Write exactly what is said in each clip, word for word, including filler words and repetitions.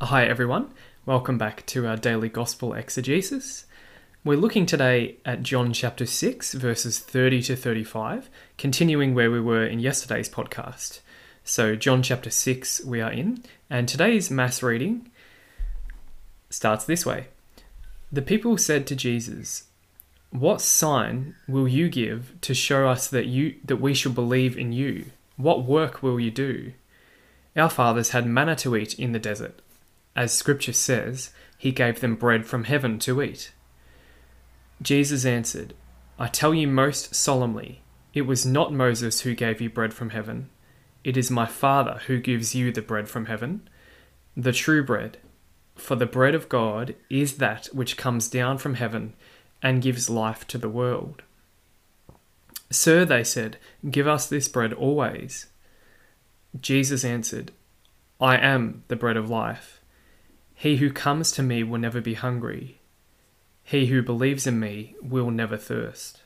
Hi everyone, welcome back to our daily gospel exegesis. We're looking today at John chapter six, verses thirty to thirty-five, continuing where we were in yesterday's podcast. So John chapter six we are in, and today's mass reading starts this way. The people said to Jesus, "What sign will you give to show us that you that we shall believe in you? What work will you do? Our fathers had manna to eat in the desert. As Scripture says, he gave them bread from heaven to eat." Jesus answered, "I tell you most solemnly, it was not Moses who gave you bread from heaven. It is my Father who gives you the bread from heaven, the true bread. For the bread of God is that which comes down from heaven and gives life to the world." "Sir," they said, "give us this bread always." Jesus answered, "I am the bread of life. He who comes to me will never be hungry. He who believes in me will never thirst."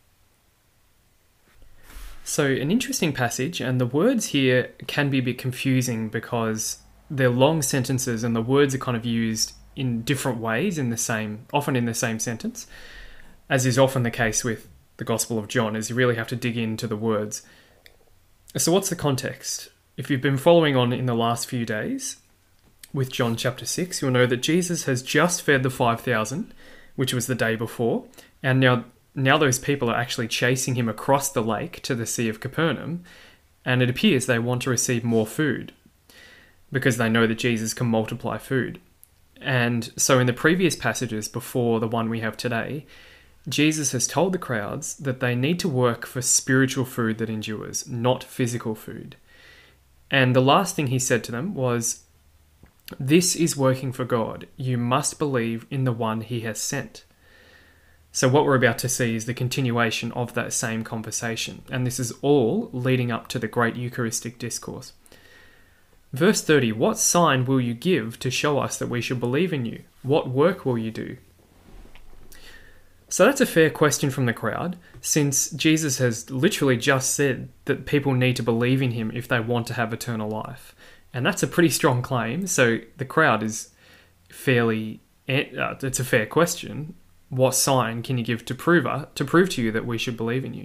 So an interesting passage, and the words here can be a bit confusing because they're long sentences and the words are kind of used in different ways in the same, often in the same sentence, as is often the case with the Gospel of John, is you really have to dig into the words. So what's the context? If you've been following on in the last few days with John chapter six, you'll know that Jesus has just fed the five thousand, which was the day before, and now now those people are actually chasing him across the lake to the Sea of Capernaum, and it appears they want to receive more food because they know that Jesus can multiply food. And so in the previous passages before the one we have today, Jesus has told the crowds that they need to work for spiritual food that endures, not physical food. And the last thing he said to them was, "This is working for God. You must believe in the one he has sent." So what we're about to see is the continuation of that same conversation. And this is all leading up to the great Eucharistic discourse. Verse thirty, "What sign will you give to show us that we should believe in you? What work will you do?" So that's a fair question from the crowd, since Jesus has literally just said that people need to believe in him if they want to have eternal life. And that's a pretty strong claim, so the crowd is fairly... Uh, it's a fair question. What sign can you give to prove, uh, to prove to you that we should believe in you?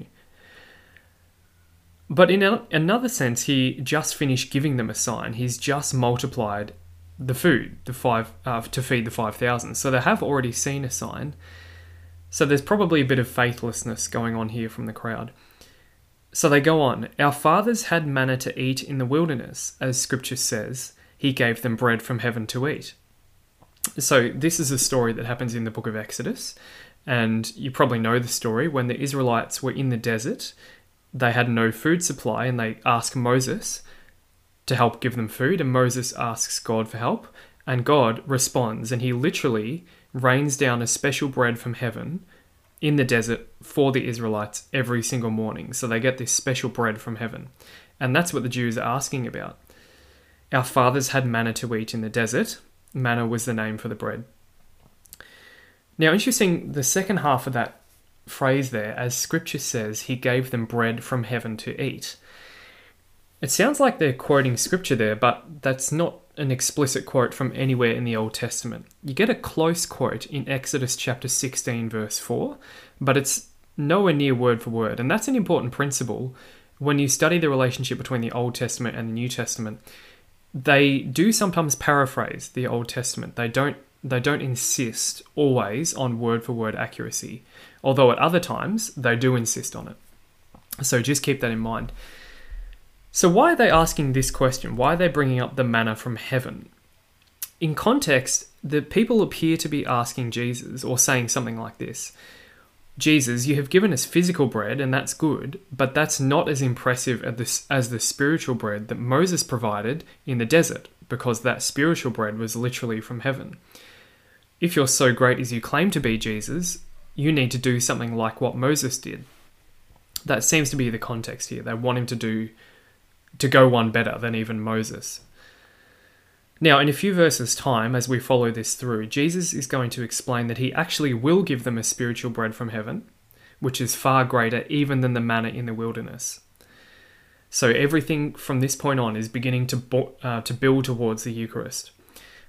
But in a, another sense, he just finished giving them a sign. He's just multiplied the food the five uh, to feed the five thousand. So they have already seen a sign. So there's probably a bit of faithlessness going on here from the crowd. So they go on, "Our fathers had manna to eat in the wilderness. As Scripture says, he gave them bread from heaven to eat." So this is a story that happens in the book of Exodus. And you probably know the story. When the Israelites were in the desert, they had no food supply and they ask Moses to help give them food. And Moses asks God for help. And God responds, and he literally rains down a special bread from heaven in the desert for the Israelites every single morning. So they get this special bread from heaven. And that's what the Jews are asking about. Our fathers had manna to eat in the desert. Manna was the name for the bread. Now, interesting, the second half of that phrase there, as Scripture says, he gave them bread from heaven to eat. It sounds like they're quoting Scripture there, but that's not an explicit quote from anywhere in the Old Testament. You get a close quote in Exodus chapter sixteen, verse four, but it's nowhere near word for word. And that's an important principle when you study the relationship between the Old Testament and the New Testament. They do sometimes paraphrase the Old Testament. They don't they don't insist always on word for word accuracy, although at other times they do insist on it. So just keep that in mind. So why are they asking this question? Why are they bringing up the manna from heaven? In context, the people appear to be asking Jesus, or saying something like this: "Jesus, you have given us physical bread, and that's good, but that's not as impressive as the, as the spiritual bread that Moses provided in the desert, because that spiritual bread was literally from heaven. If you're so great as you claim to be, Jesus, you need to do something like what Moses did." That seems to be the context here. They want him to do to go one better than even Moses. Now, in a few verses' time, as we follow this through, Jesus is going to explain that he actually will give them a spiritual bread from heaven, which is far greater even than the manna in the wilderness. So everything from this point on is beginning to bo- uh, to build towards the Eucharist.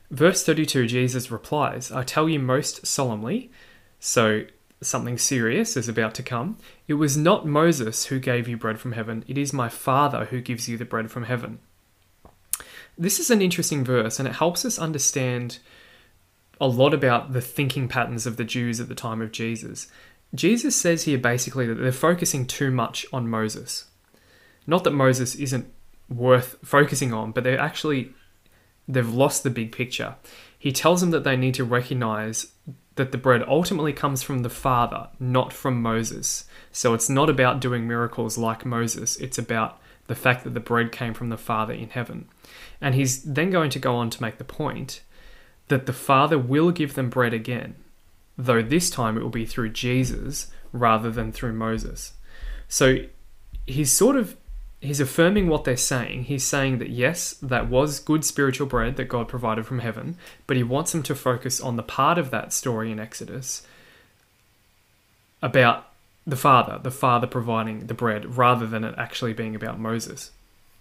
Verse thirty-two, Jesus replies, I tell you most solemnly, so something serious is about to come. It was not Moses who gave you bread from heaven. It is my Father who gives you the bread from heaven. This is an interesting verse, and it helps us understand a lot about the thinking patterns of the Jews at the time of Jesus. Jesus says here basically that they're focusing too much on Moses. Not that Moses isn't worth focusing on, but they're actually, they've lost the big picture. He tells them that they need to recognize that the bread ultimately comes from the Father, not from Moses. So it's not about doing miracles like Moses. It's about the fact that the bread came from the Father in heaven. And he's then going to go on to make the point that the Father will give them bread again, though this time it will be through Jesus rather than through Moses. So he's sort of, he's affirming what they're saying. He's saying that yes, that was good spiritual bread that God provided from heaven, but he wants them to focus on the part of that story in Exodus about the Father, the Father providing the bread, rather than it actually being about Moses.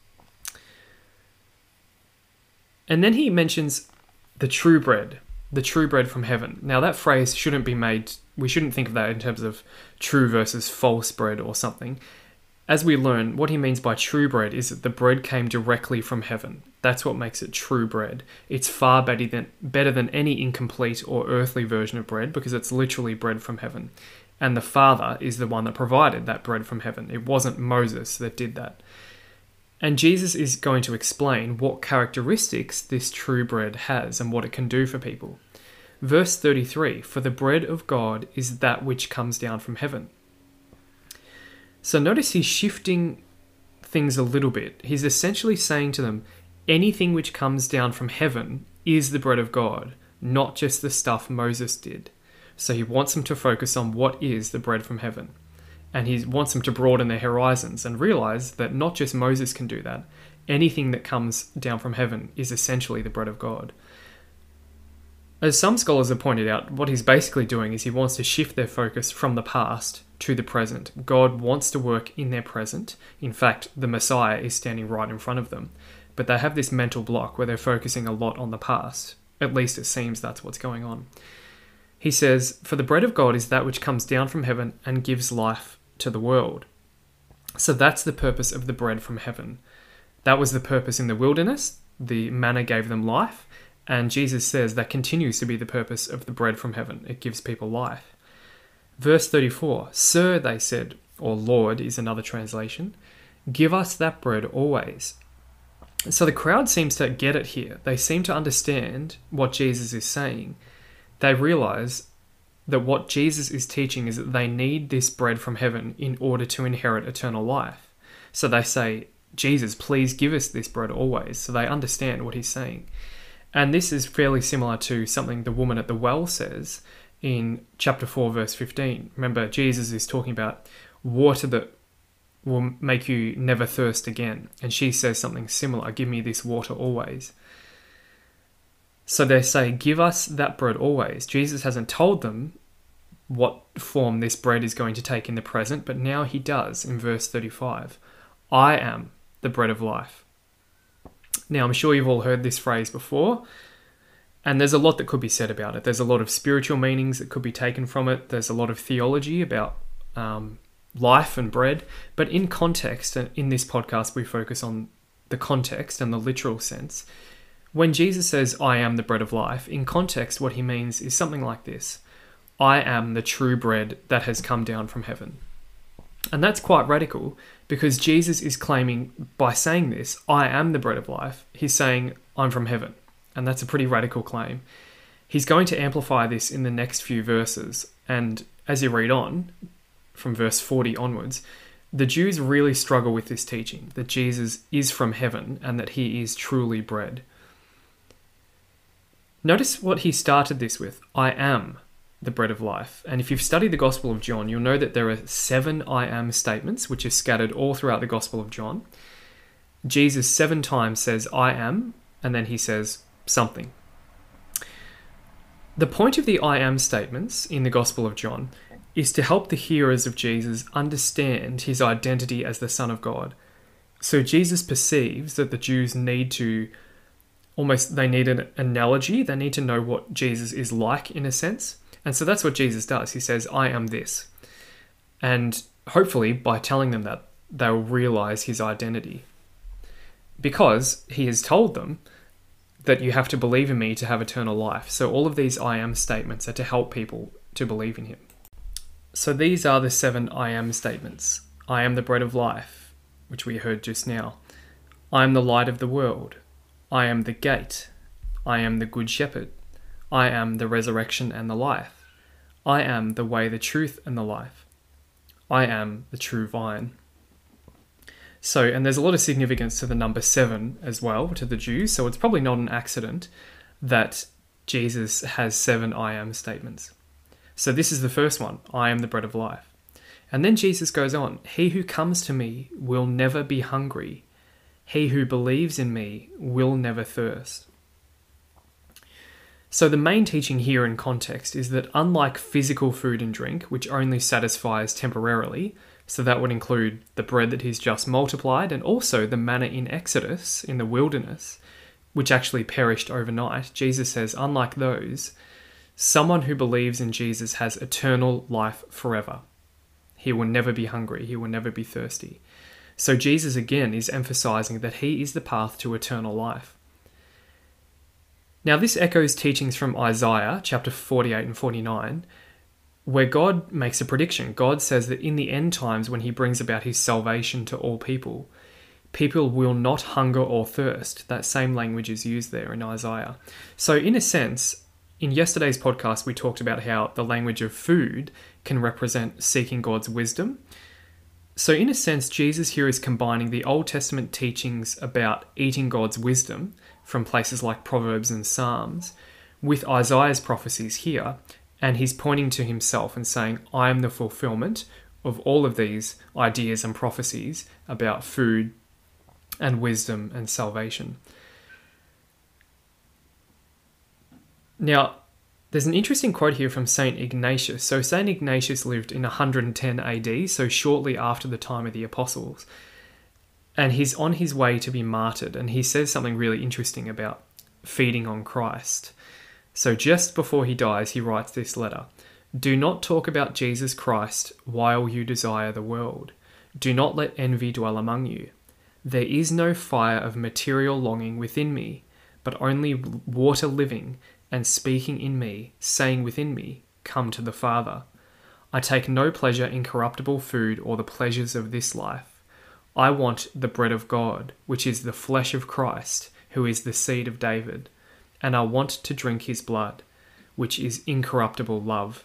And then he mentions the true bread, the true bread from heaven. Now that phrase shouldn't be made, we shouldn't think of that in terms of true versus false bread or something. As we learn, what he means by true bread is that the bread came directly from heaven. That's what makes it true bread. It's far better than, better than any incomplete or earthly version of bread because it's literally bread from heaven. And the Father is the one that provided that bread from heaven. It wasn't Moses that did that. And Jesus is going to explain what characteristics this true bread has and what it can do for people. Verse thirty-three, for the bread of God is that which comes down from heaven. So notice he's shifting things a little bit. He's essentially saying to them, anything which comes down from heaven is the bread of God, not just the stuff Moses did. So he wants them to focus on what is the bread from heaven. And he wants them to broaden their horizons and realize that not just Moses can do that. Anything that comes down from heaven is essentially the bread of God. As some scholars have pointed out, what he's basically doing is he wants to shift their focus from the past to the present. God wants to work in their present. In fact, the Messiah is standing right in front of them. But they have this mental block where they're focusing a lot on the past. At least it seems that's what's going on. He says, for the bread of God is that which comes down from heaven and gives life to the world. So that's the purpose of the bread from heaven. That was the purpose in the wilderness. The manna gave them life. And Jesus says that continues to be the purpose of the bread from heaven. It gives people life. Verse thirty-four, Sir, they said, or Lord is another translation, give us that bread always. So the crowd seems to get it here. They seem to understand what Jesus is saying. They realize that what Jesus is teaching is that they need this bread from heaven in order to inherit eternal life. So they say, Jesus, please give us this bread always. So they understand what he's saying. And this is fairly similar to something the woman at the well says in chapter four, verse fifteen. Remember, Jesus is talking about water that will make you never thirst again. And she says something similar, give me this water always. So they say, give us that bread always. Jesus hasn't told them what form this bread is going to take in the present, but now he does in verse thirty-five. I am the bread of life. Now, I'm sure you've all heard this phrase before, and there's a lot that could be said about it. There's a lot of spiritual meanings that could be taken from it. There's a lot of theology about um, life and bread, but in context, in this podcast, we focus on the context and the literal sense. When Jesus says, I am the bread of life, in context, what he means is something like this. I am the true bread that has come down from heaven. And that's quite radical because Jesus is claiming by saying this, I am the bread of life, he's saying, I'm from heaven. And that's a pretty radical claim. He's going to amplify this in the next few verses. And as you read on, from verse forty onwards, the Jews really struggle with this teaching, that Jesus is from heaven and that he is truly bread. Notice what he started this with, I am the bread of life. And if you've studied the Gospel of John, you'll know that there are seven I am statements, which are scattered all throughout the Gospel of John. Jesus seven times says, I am, and then he says something. The point of the I am statements in the Gospel of John is to help the hearers of Jesus understand his identity as the Son of God. So Jesus perceives that the Jews need to almost they need an analogy. They need to know what Jesus is like in a sense. And so that's what Jesus does. He says, I am this. And hopefully by telling them that, they'll realize his identity. Because he has told them that you have to believe in me to have eternal life. So all of these I am statements are to help people to believe in him. So these are the seven I am statements. I am the bread of life, which we heard just now. I am the light of the world. I am the gate. I am the good shepherd. I am the resurrection and the life. I am the way, the truth, and the life. I am the true vine. So, and there's a lot of significance to the number seven as well to the Jews, so it's probably not an accident that Jesus has seven I am statements. So this is the first one, I am the bread of life. And then Jesus goes on, he who comes to me will never be hungry. He who believes in me will never thirst. So the main teaching here in context is that unlike physical food and drink, which only satisfies temporarily, so that would include the bread that he's just multiplied and also the manna in Exodus in the wilderness, which actually perished overnight, Jesus says, unlike those, someone who believes in Jesus has eternal life forever. He will never be hungry. He will never be thirsty. So Jesus again is emphasizing that he is the path to eternal life. Now this echoes teachings from Isaiah chapter forty-eight and forty-nine, where God makes a prediction. God says that in the end times, when he brings about his salvation to all people, people will not hunger or thirst. That same language is used there in Isaiah. So in a sense, in yesterday's podcast, we talked about how the language of food can represent seeking God's wisdom. So in a sense, Jesus here is combining the Old Testament teachings about eating God's wisdom from places like Proverbs and Psalms with Isaiah's prophecies here, and he's pointing to himself and saying, I am the fulfillment of all of these ideas and prophecies about food and wisdom and salvation. Now, there's an interesting quote here from Saint Ignatius. So Saint Ignatius lived in one hundred ten A D, so shortly after the time of the apostles. And he's on his way to be martyred, and he says something really interesting about feeding on Christ. So just before he dies, he writes this letter. Do not talk about Jesus Christ while you desire the world. Do not let envy dwell among you. There is no fire of material longing within me, but only water living and speaking in me, saying within me, come to the Father. I take no pleasure in corruptible food or the pleasures of this life. I want the bread of God, which is the flesh of Christ, who is the seed of David, and I want to drink his blood, which is incorruptible love.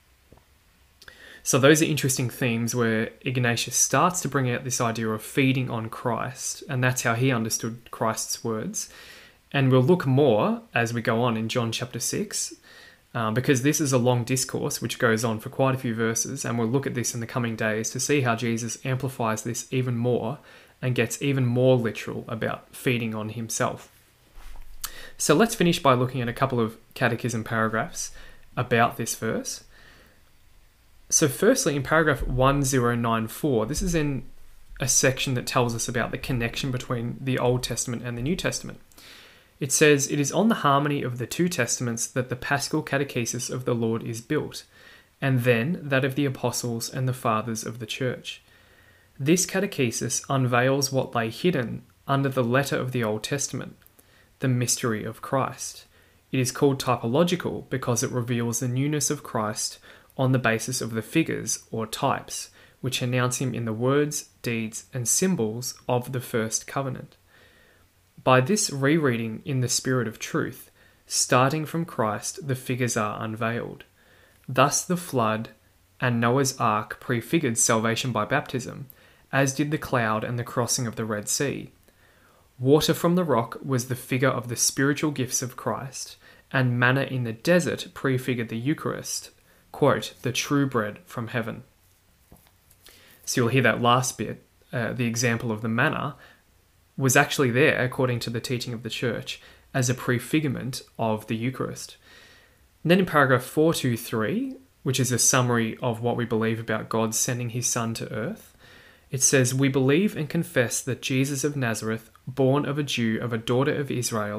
So those are interesting themes where Ignatius starts to bring out this idea of feeding on Christ, and that's how he understood Christ's words. And we'll look more as we go on in John chapter six, um, because this is a long discourse which goes on for quite a few verses, and we'll look at this in the coming days to see how Jesus amplifies this even more and gets even more literal about feeding on himself. So let's finish by looking at a couple of catechism paragraphs about this verse. So firstly, in paragraph one thousand ninety-four, this is in a section that tells us about the connection between the Old Testament and the New Testament. It says, it is on the harmony of the two testaments that the Paschal catechesis of the Lord is built, and then that of the apostles and the fathers of the church. This catechesis unveils what lay hidden under the letter of the Old Testament, the mystery of Christ. It is called typological because it reveals the newness of Christ on the basis of the figures or types, which announce him in the words, deeds, and symbols of the first covenant. By this rereading in the spirit of truth, starting from Christ, the figures are unveiled. Thus the flood and Noah's ark prefigured salvation by baptism, as did the cloud and the crossing of the Red Sea. Water from the rock was the figure of the spiritual gifts of Christ, and manna in the desert prefigured the Eucharist, quote, the true bread from heaven. So you'll hear that last bit, uh, the example of the manna, was actually there, according to the teaching of the church, as a prefigurement of the Eucharist. And then in paragraph four twenty-three, which is a summary of what we believe about God sending his Son to earth, it says, we believe and confess that Jesus of Nazareth, born of a Jew of a daughter of Israel,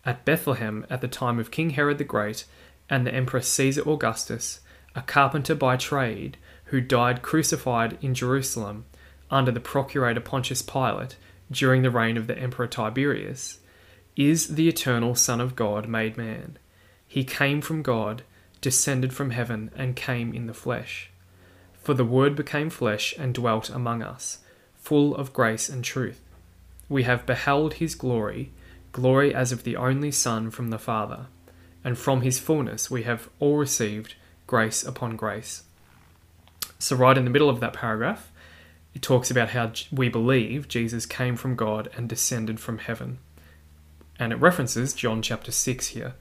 at Bethlehem at the time of King Herod the Great and the Emperor Caesar Augustus, a carpenter by trade, who died crucified in Jerusalem under the procurator Pontius Pilate during the reign of the Emperor Tiberius, is the eternal Son of God made man. He came from God, descended from heaven, and came in the flesh. For the Word became flesh and dwelt among us, full of grace and truth. We have beheld his glory, glory as of the only Son from the Father, and from his fullness we have all received grace upon grace. So right in the middle of that paragraph, it talks about how we believe Jesus came from God and descended from heaven. And it references John chapter six here.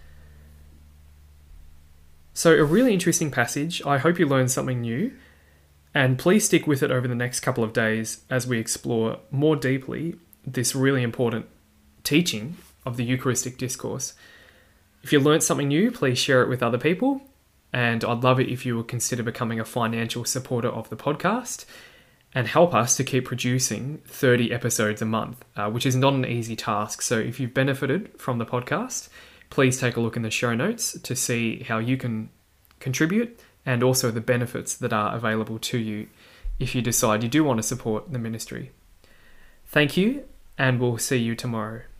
So a really interesting passage. I hope you learned something new. And please stick with it over the next couple of days as we explore more deeply this really important teaching of the Eucharistic discourse. If you learned something new, please share it with other people. And I'd love it if you would consider becoming a financial supporter of the podcast and help us to keep producing thirty episodes a month, uh, which is not an easy task. So if you've benefited from the podcast, please take a look in the show notes to see how you can contribute and also the benefits that are available to you if you decide you do want to support the ministry. Thank you, and we'll see you tomorrow.